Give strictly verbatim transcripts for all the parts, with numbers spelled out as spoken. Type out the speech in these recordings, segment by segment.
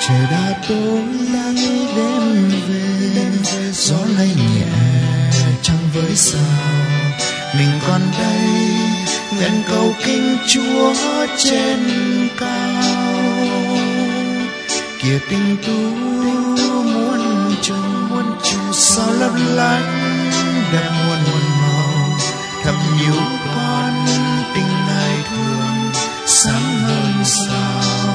Trời đã tối đêm về, gió lay nhẹ trăng với sao. Mình còn đây nguyện cầu kính Chúa trên cao. Kìa tình tú muôn trùng muôn trùng sao lấp lánh đẹp muôn muôn màu. Thầm nhiều con tình ngài thương sáng hơn sao.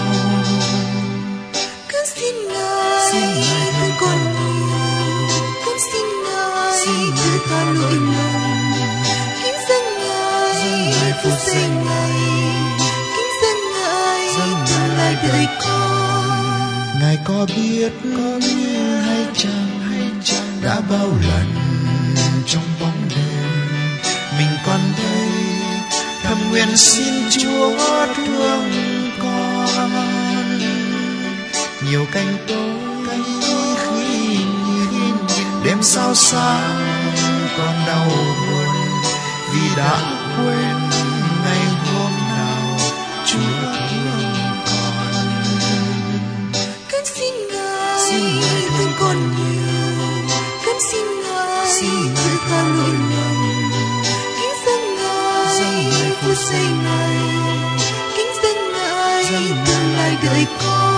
Con xin ngài thương con nhiều, con xin ngài thứ tha lỗi lầm. Kính dâng ngài phút giây này, kính dâng ngài tương lai đời con. Ngài có biết có biết hay chăng hay chăng đã bao lần trong bóng đêm mình còn đây thầm nguyện xin Chúa thương con. Nhiều canh tối khi nhìn đêm sao sáng còn đau buồn vì đã quên ngày hôm nào Chúa thương con. Con xin ngài thương con nhiều, con xin ngài thứ tha lỗi lầm. Kính dâng ngài phút giây này, kính dâng ngài tương lai đời con.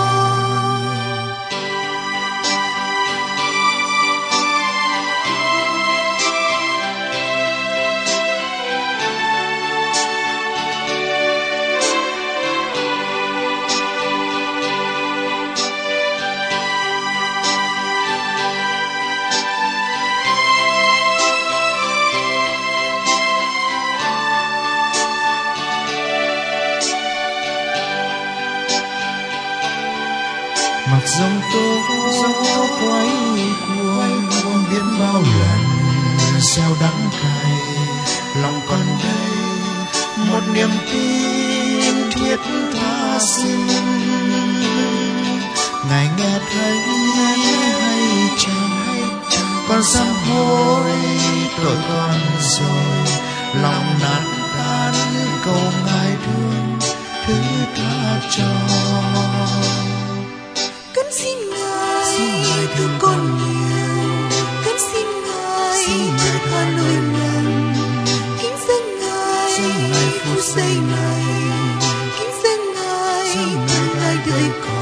Mặc dòng tố quay cuồng biến bao lần gieo đắng cay. Lòng con đây một niềm tin thiết tha xin. Ngài nghe thấy hay chăng con sám hối tội con rồi. Lòng nát tan cầu Ngài thương thứ tha cho. Con xin ngài thương con nhiều, con xin ngài tha lỗi lầm. Kính dâng ngài phút giây này, kính dâng ngài tương lai đời con.